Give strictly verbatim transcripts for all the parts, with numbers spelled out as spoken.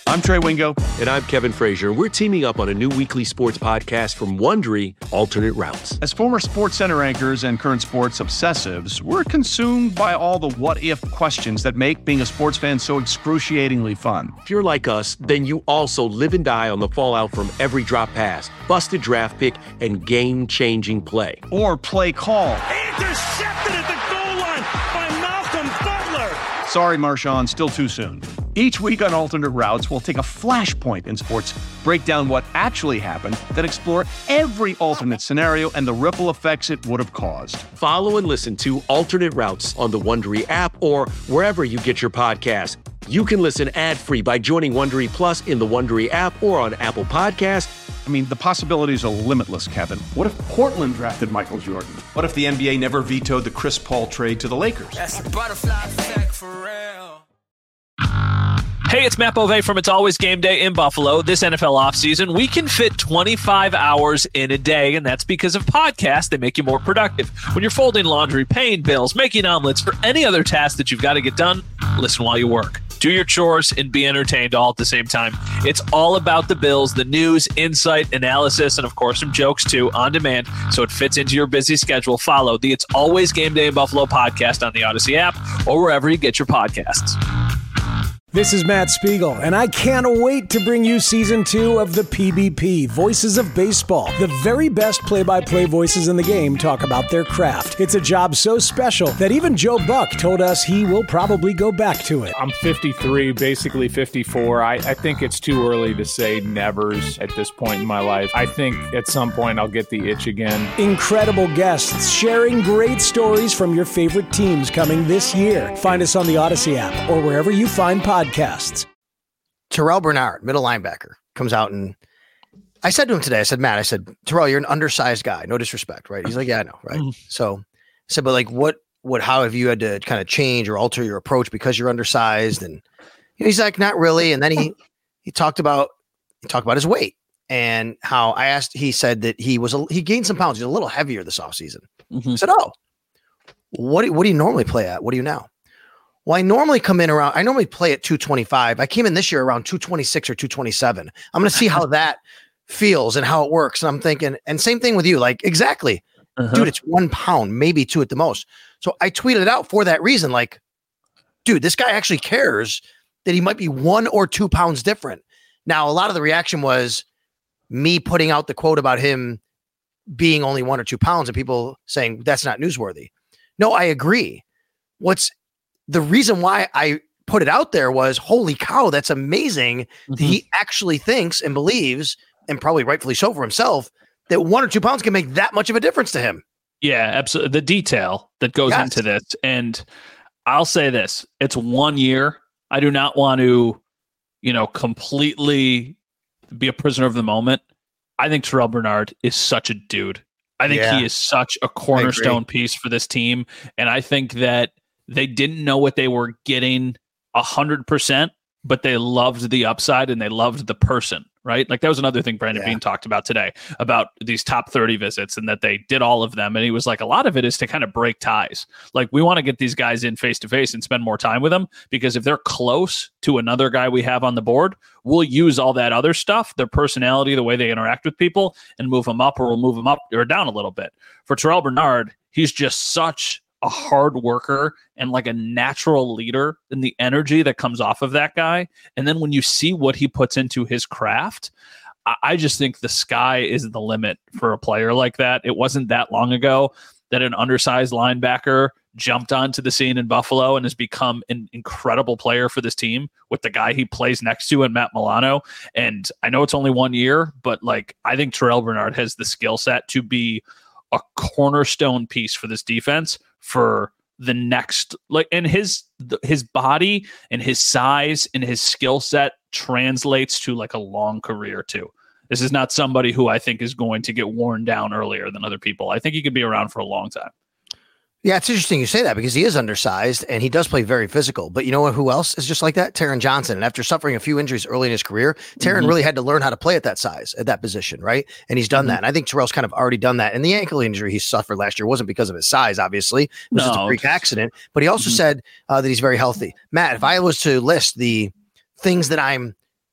I'm Trey Wingo. And I'm Kevin Frazier. We're teaming up on a new weekly sports podcast from Wondery, Alternate Routes. As former Sports Center anchors and current sports obsessives, we're consumed by all the what-if questions that make being a sports fan so excruciatingly fun. If you're like us, then you also live and die on the fallout from every drop pass, busted draft pick, and game-changing play. Or play call. Intercepted at the goal line by Malcolm Butler. Sorry, Marshawn, still too soon. Each week on Alternate Routes, we'll take a flashpoint in sports, break down what actually happened, then explore every alternate scenario and the ripple effects it would have caused. Follow and listen to Alternate Routes on the Wondery app or wherever you get your podcasts. You can listen ad-free by joining Wondery Plus in the Wondery app or on Apple Podcasts. I mean, the possibilities are limitless, Kevin. What if Portland drafted Michael Jordan? What if the N B A never vetoed the Chris Paul trade to the Lakers? That's a butterfly effect for real. Hey, it's Matt Bove from It's Always Game Day in Buffalo. This N F L offseason, we can fit twenty-five hours in a day, and that's because of podcasts that make you more productive. When you're folding laundry, paying bills, making omelets, or any other task that you've got to get done, listen while you work. Do your chores and be entertained all at the same time. It's all about the Bills, the news, insight, analysis, and of course some jokes too, on demand, so it fits into your busy schedule. Follow the It's Always Game Day in Buffalo podcast on the Odyssey app or wherever you get your podcasts. This is Matt Spiegel, and I can't wait to bring you season two of the P B P, Voices of Baseball. The very best play-by-play voices in the game talk about their craft. It's a job so special that even Joe Buck told us he will probably go back to it. I'm fifty-three, basically fifty-four. I, I think it's too early to say nevers at this point in my life. I think at some point I'll get the itch again. Incredible guests sharing great stories from your favorite teams coming this year. Find us on the Odyssey app or wherever you find podcasts. Podcasts. Terrell Bernard, middle linebacker, comes out and I said to him today, I said, Matt, I said, Terrell, you're an undersized guy. No disrespect, right? He's like, yeah, I know, right? Mm. So I said, but like, what, what, how have you had to kind of change or alter your approach because you're undersized? And you know, he's like, not really. And then he, he talked about, he talked about his weight and how I asked, he said that he was, a, he gained some pounds. He's a little heavier this offseason. Mm-hmm. I said, oh, what do, what do you normally play at? What do you now? Well, I normally come in around, I normally play at two twenty-five. I came in this year around two twenty-six or two twenty-seven. I'm going to see how that feels and how it works. And I'm thinking, and same thing with you, like, exactly, uh-huh. Dude, it's one pound, maybe two at the most. So I tweeted it out for that reason. Like, dude, this guy actually cares that he might be one or two pounds different. Now, a lot of the reaction was me putting out the quote about him being only one or two pounds and people saying that's not newsworthy. No, I agree. What's the reason why I put it out there was, holy cow, that's amazing. Mm-hmm. That he actually thinks and believes, and probably rightfully so for himself, that one or two pounds can make that much of a difference to him. Yeah, absolutely. The detail that goes yes. into this. And I'll say this, it's one year. I do not want to, you know, completely be a prisoner of the moment. I think Terrell Bernard is such a dude. I think yeah. he is such a cornerstone piece for this team. And I think that they didn't know what they were getting a hundred percent, but they loved the upside and they loved the person, right? Like that was another thing Brandon yeah. Beane talked about today about these top thirty visits and that they did all of them. And he was like, a lot of it is to kind of break ties. Like we want to get these guys in face to face and spend more time with them because if they're close to another guy we have on the board, we'll use all that other stuff, their personality, the way they interact with people and move them up or we'll move them up or down a little bit. For Terrell Bernard, he's just such a hard worker and like a natural leader and the energy that comes off of that guy. And then when you see what he puts into his craft, I, I just think the sky is the limit for a player like that. It wasn't that long ago that an undersized linebacker jumped onto the scene in Buffalo and has become an incredible player for this team with the guy he plays next to in Matt Milano. And I know it's only one year, but like, I think Terrell Bernard has the skill set to be a cornerstone piece for this defense for the next, like, and his his body and his size and his skill set translates to like a long career too. This is not somebody who I think is going to get worn down earlier than other people. I think he could be around for a long time. Yeah, it's interesting you say that because he is undersized and he does play very physical. But you know who else is just like that? Taron Johnson. And after suffering a few injuries early in his career, Taron mm-hmm. really had to learn how to play at that size, at that position, right? And he's done mm-hmm. that. And I think Terrell's kind of already done that. And the ankle injury he suffered last year wasn't because of his size, obviously. It was no. just a freak accident. But he also mm-hmm. said uh, that he's very healthy. Matt, if I was to list the things that I'm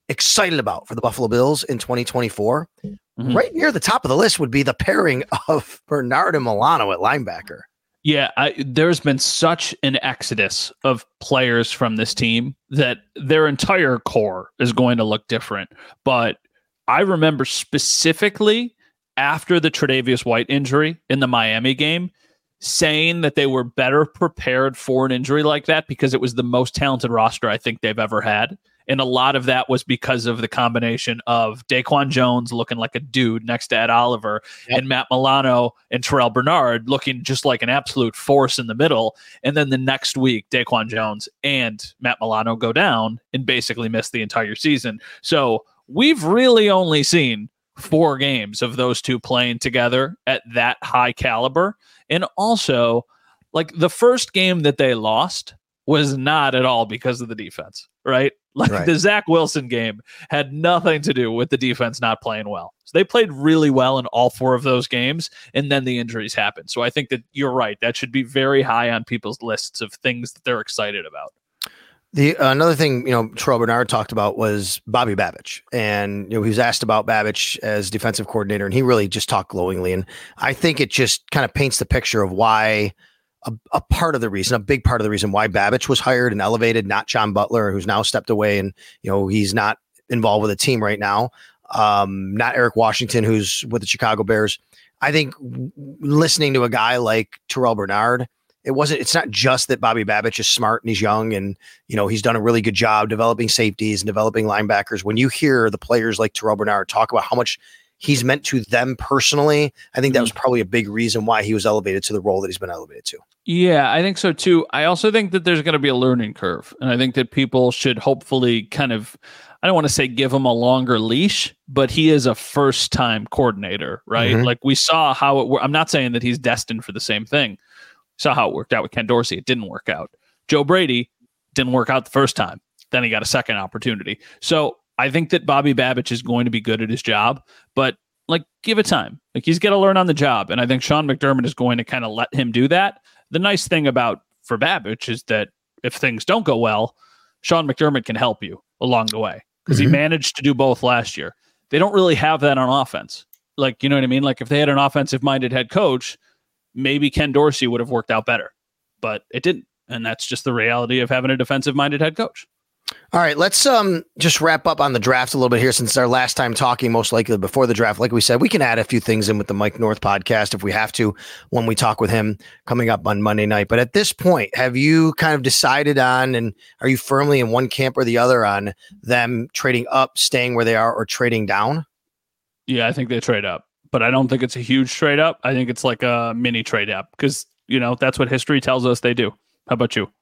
excited about for the Buffalo Bills in twenty twenty-four, Mm-hmm. right near the top of the list would be the pairing of Bernard and Milano at linebacker. Yeah, I, there's been such an exodus of players from this team that their entire core is going to look different. But I remember specifically after the Tre'Davious White injury in the Miami game, saying that they were better prepared for an injury like that because it was the most talented roster I think they've ever had. And a lot of that was because of the combination of Daquan Jones looking like a dude next to Ed Oliver, yep, and Matt Milano and Terrell Bernard looking just like an absolute force in the middle. And then the next week, Daquan Jones and Matt Milano go down and basically miss the entire season. So we've really only seen four games of those two playing together at that high caliber. And also, like, the first game that they lost was not at all because of the defense, right? Like right. The Zach Wilson game had nothing to do with the defense not playing well. So they played really well in all four of those games, and then the injuries happened. So I think that you're right. That should be very high on people's lists of things that they're excited about. The uh, another thing, you know, Terrell Bernard talked about was Bobby Babich, and you know he was asked about Babich as defensive coordinator, and he really just talked glowingly. And I think it just kind of paints the picture of why a, a part of the reason, a big part of the reason why Babich was hired and elevated, not John Butler, who's now stepped away and you know he's not involved with the team right now, um, not Eric Washington, who's with the Chicago Bears. I think w- listening to a guy like Terrell Bernard. It wasn't, it's not just that Bobby Babich is smart and he's young and, you know, he's done a really good job developing safeties and developing linebackers. When you hear the players like Terrell Bernard talk about how much he's meant to them personally, I think that was probably a big reason why he was elevated to the role that he's been elevated to. Yeah, I think so too. I also think that there's going to be a learning curve. And I think that people should hopefully kind of, I don't want to say give him a longer leash, but he is a first time coordinator, right? Mm-hmm. Like we saw how it worked. I'm not saying that he's destined for the same thing. Saw how it worked out with Ken Dorsey. It didn't work out. Joe Brady didn't work out the first time. Then he got a second opportunity. So I think that Bobby Babich is going to be good at his job, but like give it time. Like he's got to learn on the job. And I think Sean McDermott is going to kind of let him do that. The nice thing about for Babich is that if things don't go well, Sean McDermott can help you along the way because mm-hmm. he managed to do both last year. They don't really have that on offense. Like, you know what I mean? Like if they had an offensive minded head coach, maybe Ken Dorsey would have worked out better, but it didn't. And that's just the reality of having a defensive-minded head coach. All right, let's um just wrap up on the draft a little bit here since it's our last time talking, most likely before the draft. Like we said, we can add a few things in with the Mike North podcast if we have to when we talk with him coming up on Monday night. But at this point, have you kind of decided on, and are you firmly in one camp or the other on them trading up, staying where they are, or trading down? Yeah, I think they trade up. But I don't think it's a huge trade up. I think it's like a mini trade up because, you know, that's what history tells us they do. How about you?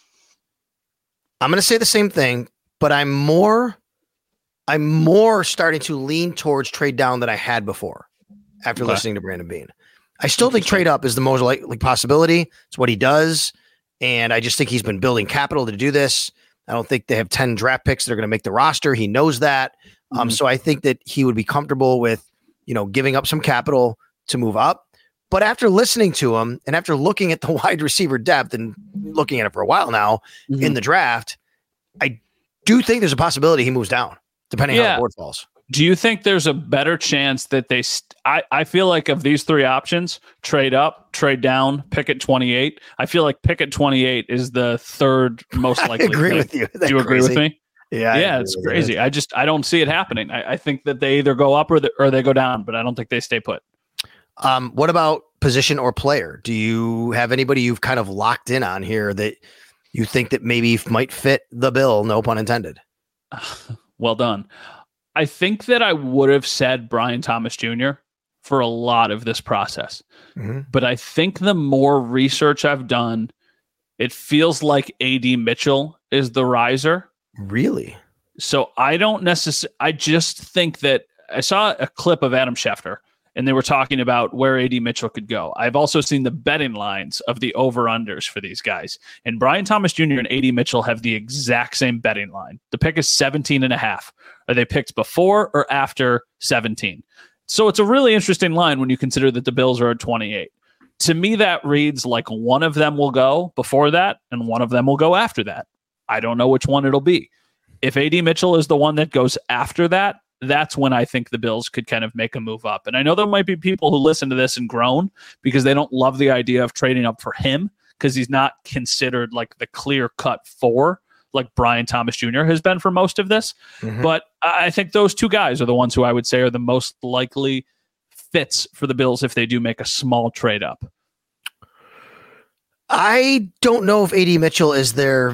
I'm going to say the same thing, but I'm more, I'm more starting to lean towards trade down than I had before after okay. listening to Brandon Beane. I still think trade up is the most likely possibility. It's what he does. And I just think he's been building capital to do this. I don't think they have ten draft picks that are going to make the roster. He knows that. Mm-hmm. Um, so I think that he would be comfortable with, you know, giving up some capital to move up. But after listening to him and after looking at the wide receiver depth and looking at it for a while now mm-hmm. in the draft, I do think there's a possibility he moves down, depending yeah. on how the board falls. Do you think there's a better chance that they, st- I, I feel like of these three options, trade up, trade down, pick at twenty-eight, I feel like pick at twenty-eight is the third most likely. I agree pick. with you. Do you agree crazy? with me? Yeah, yeah, it's crazy. It. I just I don't see it happening. I, I think that they either go up or the, or they go down, but I don't think they stay put. Um, what about position or player? Do you have anybody you've kind of locked in on here that you think that maybe might fit the bill? No pun intended. Well done. I think that I would have said Brian Thomas Junior for a lot of this process, mm-hmm. but I think the more research I've done, it feels like A D Mitchell is the riser. Really? So I don't necessarily, I just think that I saw a clip of Adam Schefter and they were talking about where A D Mitchell could go. I've also seen the betting lines of the over-unders for these guys. And Brian Thomas Junior and A D Mitchell have the exact same betting line. The pick is seventeen and a half. Are they picked before or after seventeen? So it's a really interesting line when you consider that the Bills are at twenty-eight. To me, that reads like one of them will go before that and one of them will go after that. I don't know which one it'll be. If A D Mitchell is the one that goes after that, that's when I think the Bills could kind of make a move up. And I know there might be people who listen to this and groan because they don't love the idea of trading up for him because he's not considered like the clear-cut four like Brian Thomas Junior has been for most of this. Mm-hmm. But I think those two guys are the ones who I would say are the most likely fits for the Bills if they do make a small trade up. I don't know if A D Mitchell is their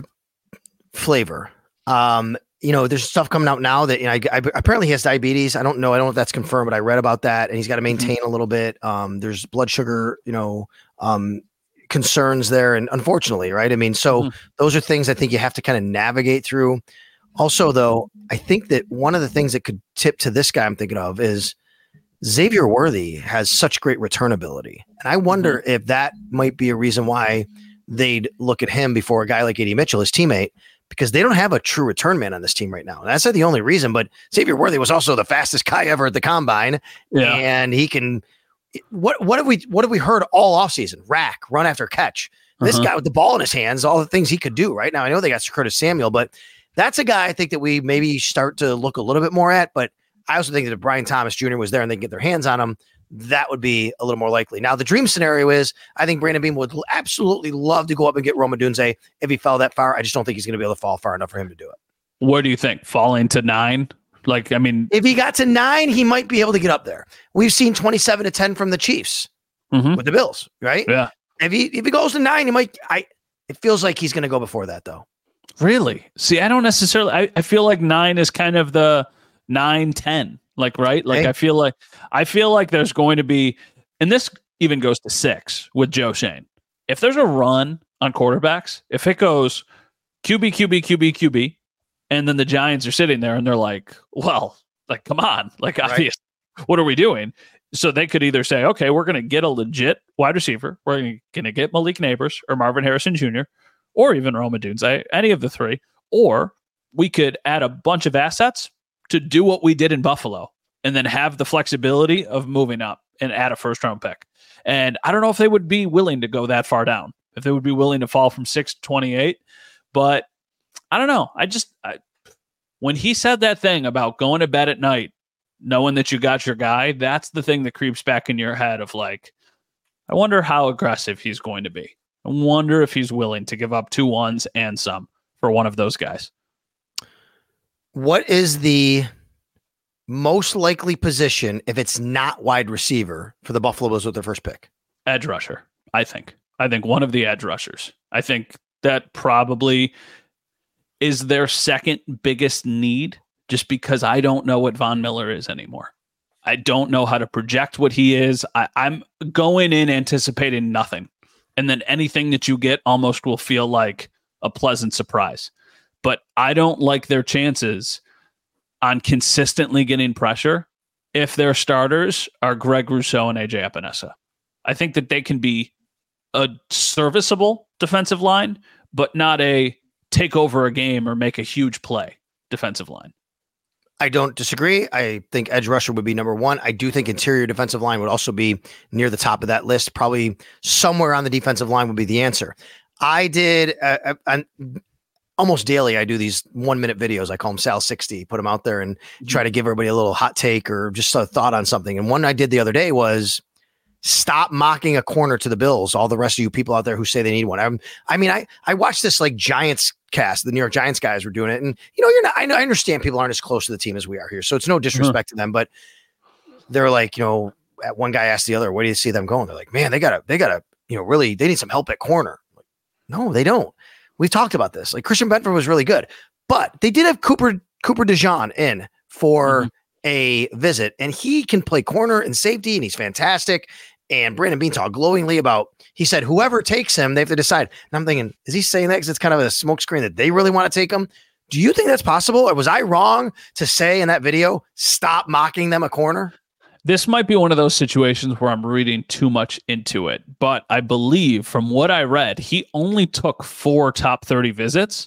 flavor. Um, you know, there's stuff coming out now that, you know, I, I, apparently he has diabetes. I don't know. I don't know if that's confirmed, but I read about that, and he's got to maintain mm-hmm. a little bit. Um, there's blood sugar, you know, um, concerns there. And unfortunately, right. I mean, so mm-hmm. those are things I think you have to kind of navigate through. Also, though, I think that one of the things that could tip to this guy I'm thinking of is Xavier Worthy has such great return ability. And I wonder mm-hmm. if that might be a reason why they'd look at him before a guy like A D Mitchell, his teammate, because they don't have a true return man on this team right now. And that's not the only reason, but Xavier Worthy was also the fastest guy ever at the combine. Yeah. And he can, what, what have we, what have we heard all offseason? Rack, run after catch. This uh-huh. guy with the ball in his hands, all the things he could do right now. I know they got Curtis Samuel, but that's a guy I think that we maybe start to look a little bit more at, but I also think that if Brian Thomas Junior was there and they can get their hands on him, that would be a little more likely. Now, the dream scenario is I think Brandon Beam would absolutely love to go up and get Rome Odunze if he fell that far. I just don't think he's going to be able to fall far enough for him to do it. What do you think? Falling to nine? Like, I mean, if he got to nine, he might be able to get up there. We've seen twenty-seven to ten from the Chiefs mm-hmm. with the Bills, right? Yeah. If he if he goes to nine, he might. I. It feels like he's going to go before that, though. Really? See, I don't necessarily. I, I feel like nine is kind of the nine ten. Like, right. Like, hey. I feel like I feel like there's going to be, and this even goes to six with Joe Schoen. If there's a run on quarterbacks, if it goes Q B, Q B, Q B, Q B, and then the Giants are sitting there and they're like, well, like, come on, like, right. obvious, what are we doing? So they could either say, okay, we're going to get a legit wide receiver. We're going to get Malik Neighbors or Marvin Harrison Junior or even Rome Odunze, any of the three, or we could add a bunch of assets to do what we did in Buffalo and then have the flexibility of moving up and add a first round pick. And I don't know if they would be willing to go that far down, if they would be willing to fall from six to twenty-eight, but I don't know. I just, I, when he said that thing about going to bed at night, knowing that you got your guy, that's the thing that creeps back in your head of like, I wonder how aggressive he's going to be. I wonder if he's willing to give up two ones and some for one of those guys. What is the most likely position if it's not wide receiver for the Buffalo Bills with their first pick? Edge rusher, I think. I think one of the edge rushers. I think that probably is their second biggest need, just because I don't know what Von Miller is anymore. I don't know how to project what he is. I, I'm going in anticipating nothing. And then anything that you get almost will feel like a pleasant surprise. But I don't like their chances on consistently getting pressure if their starters are Greg Rousseau and A J Epinesa. I think that they can be a serviceable defensive line, but not a take over a game or make a huge play defensive line. I don't disagree. I think edge rusher would be number one. I do think interior defensive line would also be near the top of that list. Probably somewhere on the defensive line would be the answer. I did uh, uh, almost daily. I do these one minute videos. I call them Sal sixty, put them out there and try to give everybody a little hot take or just a thought on something. And one I did the other day was stop mocking a corner to the Bills. All the rest of you people out there who say they need one. I'm, I mean, I, I watched this like Giants cast, the New York Giants guys were doing it. And, you know, you're not, I know, I understand people aren't as close to the team as we are here. So it's no disrespect mm-hmm. to them, but they're like, you know, one guy asked the other, where do you see them going? They're like, man, they gotta, they gotta, you know, really, they need some help at corner. Like, no, they don't. We've talked about this. Like Christian Benford was really good, but they did have Cooper, Cooper DeJean in for mm-hmm. a visit, and he can play corner and safety, and he's fantastic. And Brandon Beane talked glowingly about, he said, whoever takes him, they have to decide. And I'm thinking, is he saying that because it's kind of a smokescreen that they really want to take him? Do you think that's possible? Or was I wrong to say in that video, stop mocking them a corner? This might be one of those situations where I'm reading too much into it, but I believe from what I read, he only took four top thirty visits.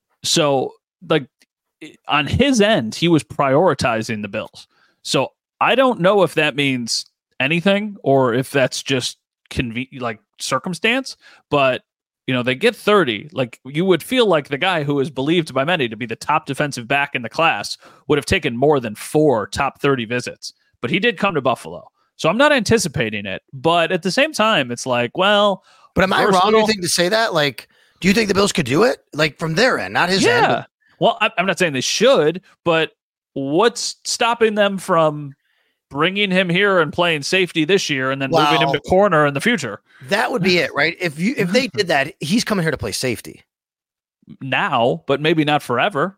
So like on his end, he was prioritizing the Bills. So I don't know if that means anything or if that's just conven- like circumstance, but You know, they get thirty. Like, you would feel like the guy who is believed by many to be the top defensive back in the class would have taken more than four top thirty visits. But he did come to Buffalo. So I'm not anticipating it. But at the same time, it's like, well. But am I wrong, you think, to say that? Like, do you think the Bills could do it? Like, from their end, not his yeah. end? But- well, I'm not saying they should, but what's stopping them from bringing him here and playing safety this year and then well, moving him to corner in the future? That would be it, right? If you if they did that, he's coming here to play safety. Now, but maybe not forever.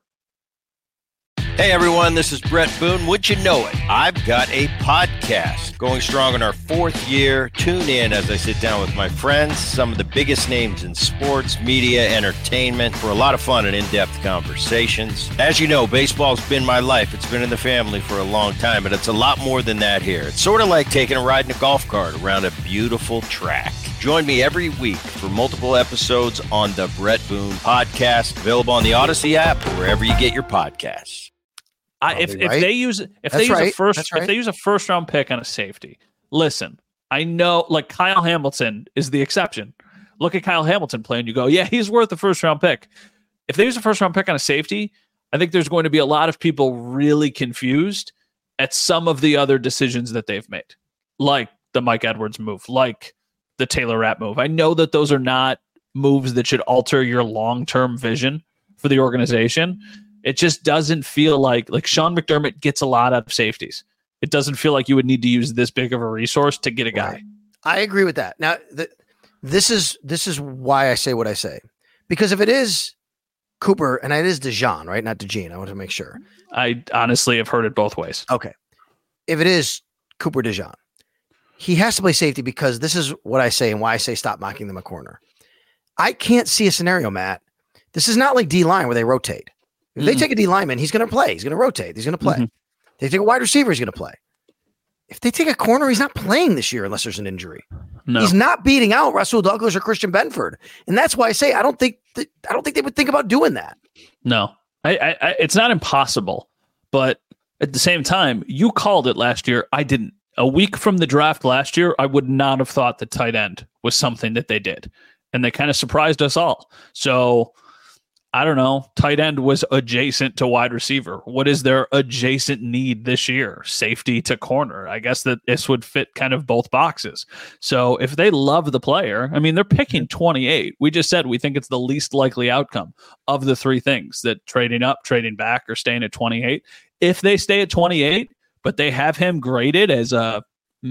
Hey everyone, this is Brett Boone. Would you know it? I've got a podcast going strong in our fourth year. Tune in as I sit down with my friends, some of the biggest names in sports, media, entertainment, for a lot of fun and in-depth conversations. As you know, baseball's been my life. It's been in the family for a long time, but it's a lot more than that here. It's sort of like taking a ride in a golf cart around a beautiful track. Join me every week for multiple episodes on the Brett Boone Podcast, available on the Odyssey app or wherever you get your podcasts. I, if, right. if they use if That's they use right. a first right. if they use a first round pick on a safety, listen, I know like Kyle Hamilton is the exception. Look at Kyle Hamilton playing. You go, yeah, he's worth the first round pick. If they use a first round pick on a safety, I think there's going to be a lot of people really confused at some of the other decisions that they've made, like the Mike Edwards move, like the Taylor Rapp move. I know that those are not moves that should alter your long term vision for the organization. It just doesn't feel like like Sean McDermott gets a lot out of safeties. It doesn't feel like you would need to use this big of a resource to get a guy. Right. I agree with that. Now, the, this is this is why I say what I say. Because if it is Cooper and it is DeJean, right? Not DeJean. I want to make sure. I honestly have heard it both ways. Okay. If it is Cooper DeJean, he has to play safety because this is what I say and why I say stop mocking them a corner. I can't see a scenario, Matt. This is not like D-line where they rotate. If mm-hmm. they take a D lineman, he's going to play. He's going to rotate. He's going to play. Mm-hmm. They take a wide receiver, he's going to play. If they take a corner, he's not playing this year unless there's an injury. No. He's not beating out Russell Douglas or Christian Benford, and that's why I say I don't think that, I don't think they would think about doing that. No, I, I, I, it's not impossible, but at the same time, you called it last year. I didn't. A week from the draft last year, I would not have thought that tight end was something that they did, and they kind of surprised us all. So. I don't know. Tight end was adjacent to wide receiver. What is their adjacent need this year? Safety to corner. I guess that this would fit kind of both boxes. So if they love the player, I mean, they're picking twenty-eight. We just said we think it's the least likely outcome of the three things, that trading up, trading back, or staying at twenty-eight. If they stay at twenty-eight, but they have him graded as a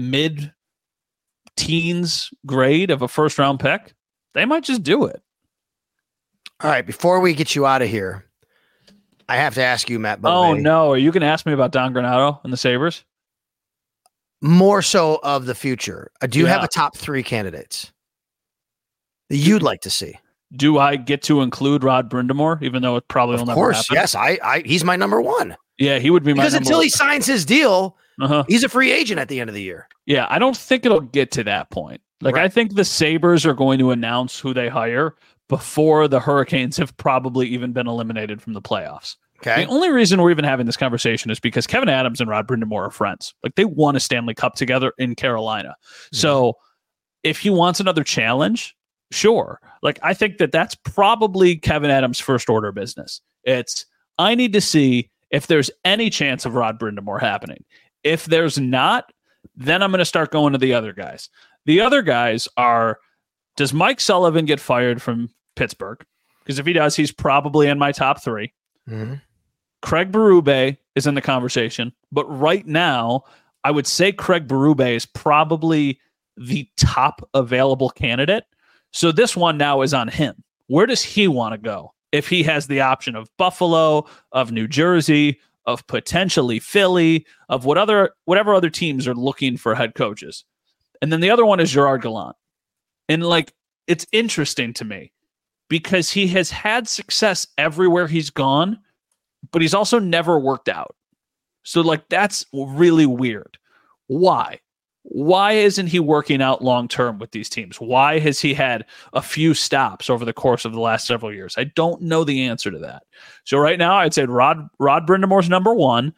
mid-teens grade of a first-round pick, they might just do it. All right, before we get you out of here, I have to ask you, Matt. Oh, no. Are you going to ask me about Don Granato and the Sabres? More so of the future. Do you yeah. have a top three candidates that you'd like to see? Do I get to include Rod Brind'Amour, even though it probably will never happen? Of course, yes. I, I, he's my number one. Yeah, he would be my because number until one. he signs his deal, uh-huh. he's a free agent at the end of the year. Yeah, I don't think it'll get to that point. Like, right. I think the Sabres are going to announce who they hire before the Hurricanes have probably even been eliminated from the playoffs. Okay. The only reason we're even having this conversation is because Kevin Adams and Rod Brind'Amour are friends. Like, they won a Stanley Cup together in Carolina. Mm-hmm. So if he wants another challenge, sure. Like, I think that that's probably Kevin Adams' first order of business. It's, I need to see if there's any chance of Rod Brind'Amour happening. If there's not, then I'm going to start going to the other guys. The other guys are, does Mike Sullivan get fired from Pittsburgh? Because if he does, he's probably in my top three. Mm-hmm. Craig Berube is in the conversation, but right now, I would say Craig Berube is probably the top available candidate. So this one now is on him. Where does he want to go? If he has the option of Buffalo, of New Jersey, of potentially Philly, of what other whatever other teams are looking for head coaches. And then the other one is Gerard Gallant. And like, it's interesting to me because he has had success everywhere he's gone, but he's also never worked out. So like, that's really weird. Why? Why isn't he working out long-term with these teams? Why has he had a few stops over the course of the last several years? I don't know the answer to that. So right now I'd say Rod, Rod Brind'Amour's number one,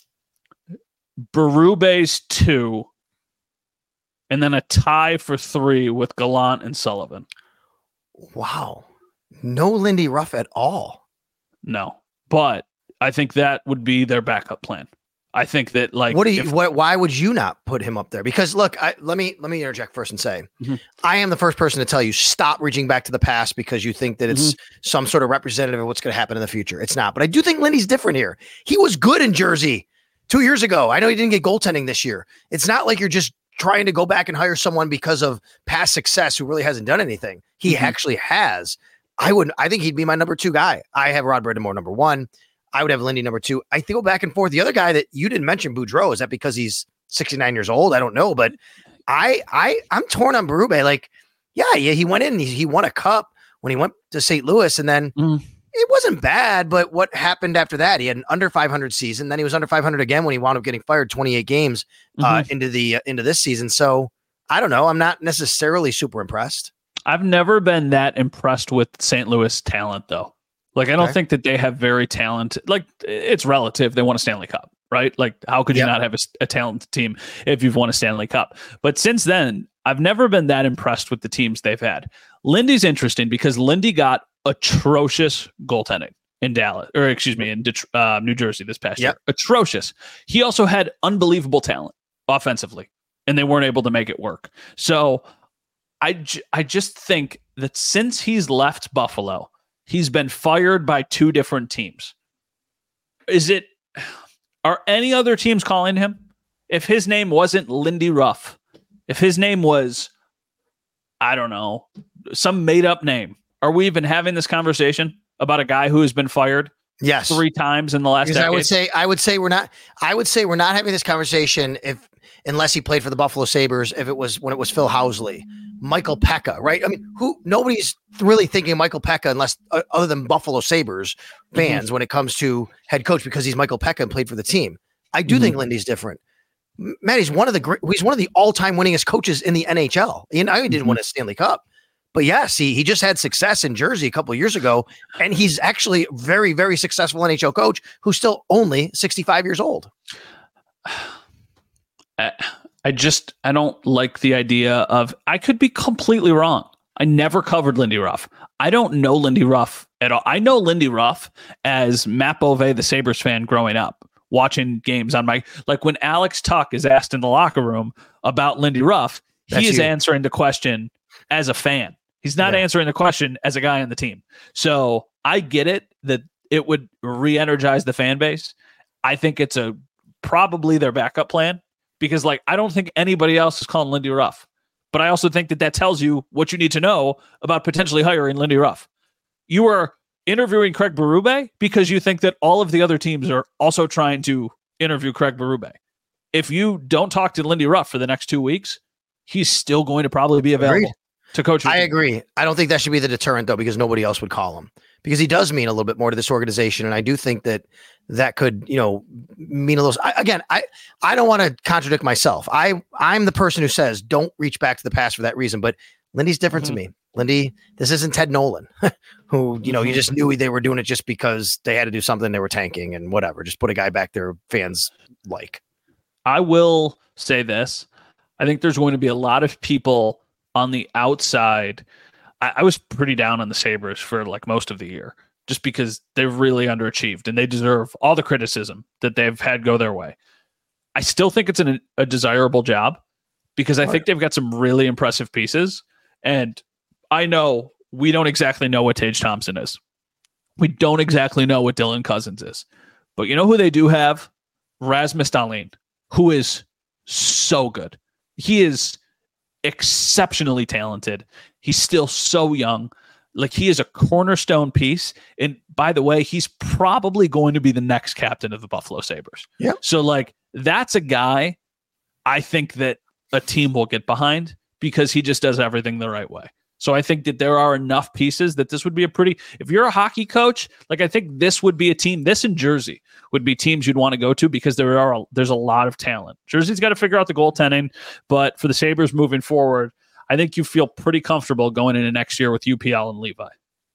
Berube's two, and then a tie for three with Gallant and Sullivan. Wow. No Lindy Ruff at all. No, but I think that would be their backup plan. I think that like, what do you, if, what, why would you not put him up there? Because look, I, let me, let me interject first and say, mm-hmm. I am the first person to tell you, stop reaching back to the past because you think that it's mm-hmm. some sort of representative of what's going to happen in the future. It's not, but I do think Lindy's different here. He was good in Jersey two years ago. I know he didn't get goaltending this year. It's not like you're just trying to go back and hire someone because of past success who really hasn't done anything. He mm-hmm. actually has. I would, I think he'd be my number two guy. I have Rod Brind'Amour number one. I would have Lindy number two. I think go back and forth. The other guy that you didn't mention, Boudreau, is that because he's sixty-nine years old? I don't know, but I, I, I'm torn on Berube. Like, yeah, yeah, he went in, and he, he won a cup when he went to Saint Louis, and then mm. it wasn't bad. But what happened after that? He had an under five hundred season. Then he was under five hundred again when he wound up getting fired twenty-eight games uh, mm-hmm. into the uh, into this season. So I don't know. I'm not necessarily super impressed. I've never been that impressed with Saint Louis talent, though. Like, I don't okay. think that they have very talented, like, it's relative. They won a Stanley Cup, right? Like, how could you yep. not have a, a talented team if you've won a Stanley Cup? But since then, I've never been that impressed with the teams they've had. Lindy's interesting because Lindy got atrocious goaltending in Dallas, or excuse me, in Det- uh, New Jersey this past yep. year. Atrocious. He also had unbelievable talent offensively, and they weren't able to make it work. So I, j- I just think that since he's left Buffalo, he's been fired by two different teams. Is it, are any other teams calling him? If his name wasn't Lindy Ruff, if his name was, I don't know, some made up name, are we even having this conversation about a guy who has been fired yes. three times in the last because decade? I would say, I would say we're not, I would say we're not having this conversation if, unless he played for the Buffalo Sabres, if it was when it was Phil Housley, Michael Pekka, right? I mean, who nobody's really thinking of Michael Pekka unless uh, other than Buffalo Sabres fans mm-hmm. when it comes to head coach because he's Michael Pekka and played for the team. I do mm-hmm. think Lindy's different. Matt, he's one of the great, he's one of the all-time winningest coaches in the N H L. You know, he didn't mm-hmm. win a Stanley Cup, but yes, he he just had success in Jersey a couple of years ago, and he's actually a very, very successful N H L coach who's still only sixty-five years old. Uh, I just, I don't like the idea of, I could be completely wrong. I never covered Lindy Ruff. I don't know Lindy Ruff at all. I know Lindy Ruff as Matt Bove, the Sabres fan growing up, watching games on my, like when Alex Tuck is asked in the locker room about Lindy Ruff, That's he is you. answering the question as a fan. He's not yeah. answering the question as a guy on the team. So I get it that it would re-energize the fan base. I think it's a probably their backup plan. Because, like, I don't think anybody else is calling Lindy Ruff. But I also think that that tells you what you need to know about potentially hiring Lindy Ruff. You are interviewing Craig Berube because you think that all of the other teams are also trying to interview Craig Berube. If you don't talk to Lindy Ruff for the next two weeks, he's still going to probably be available Agreed. to coach. I team. agree. I don't think that should be the deterrent, though, because nobody else would call him. Because he does mean a little bit more to this organization. And I do think that that could, you know, mean a little. I, again, I, I don't want to contradict myself. I, I'm the person who says don't reach back to the past for that reason. But Lindy's different mm-hmm. to me. Lindy, this isn't Ted Nolan, who, you know, you just knew they were doing it just because they had to do something. They were tanking and whatever. Just put a guy back there fans like. I will say this. I think there's going to be a lot of people on the outside. I, I was pretty down on the Sabres for like most of the year, just because they've really underachieved and they deserve all the criticism that they've had go their way. I still think it's an, a desirable job because I think they've got some really impressive pieces. And I know we don't exactly know what Tage Thompson is. We don't exactly know what Dylan Cousins is. But you know who they do have? Rasmus Dahlin, who is so good. He is exceptionally talented. He's still so young. Like, he is a cornerstone piece. And by the way, he's probably going to be the next captain of the Buffalo Sabres. Yeah. So, like, that's a guy I think that a team will get behind because he just does everything the right way. So I think that there are enough pieces that this would be a pretty, if you're a hockey coach, like, I think this would be a team, this in Jersey would be teams you'd want to go to because there are, there's a lot of talent. Jersey's got to figure out the goaltending, but for the Sabres moving forward, I think you feel pretty comfortable going into next year with U P L and Levi.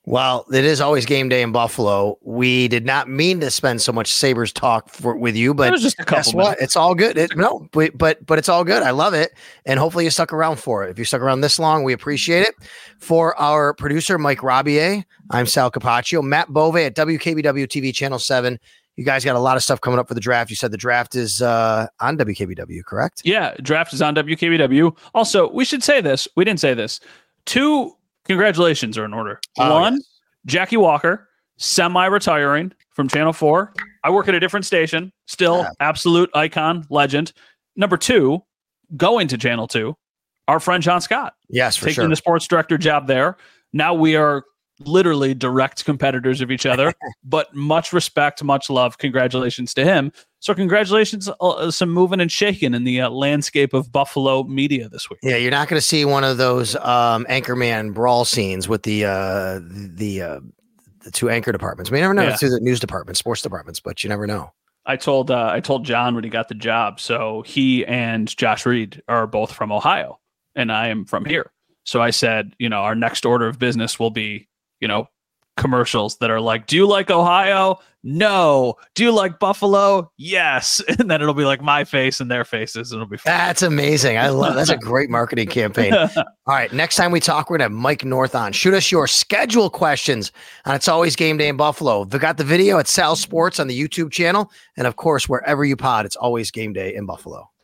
Well, it is always game day in Buffalo. We did not mean to spend so much Sabres talk for, with you, but it was just a couple guess what? minutes. It's all good. It, no, but, but but it's all good. I love it, and hopefully you stuck around for it. If you stuck around this long, we appreciate it. For our producer, Mike Robier, I'm Sal Capaccio. Matt Bove at W K B W T V Channel seven. You guys got a lot of stuff coming up for the draft. You said the draft is uh, on W K B W, correct? Yeah, draft is on W K B W. Also, we should say this. We didn't say this. Two congratulations are in order. Oh, One, yes. Jackie Walker, semi-retiring from Channel four. I work at a different station. Still, Yeah. absolute icon, legend. Number two, going to Channel two, our friend John Scott. Yes, for taking sure. the sports director job there. Now we are literally direct competitors of each other, but much respect, much love. Congratulations to him. So congratulations, uh, some moving and shaking in the uh, landscape of Buffalo media this week. Yeah, you're not going to see one of those um, Anchorman brawl scenes with the uh, the uh, the two anchor departments. We never know Yeah. through the news departments, sports departments, but you never know. I told uh, I told John when he got the job. So he and Josh Reed are both from Ohio, and I am from here. So I said, you know, our next order of business will be, you know, commercials that are like, do you like Ohio? No. Do you like Buffalo? Yes. And then it'll be like my face and their faces, and it'll be fun. That's amazing. I love that's a great marketing campaign. All right, next time we talk, we're gonna have Mike North on. Shoot us your schedule questions on It's Always Game Day in Buffalo. We got the video at Sal Sports on the YouTube channel, and of course, wherever you pod, It's Always Game Day in Buffalo.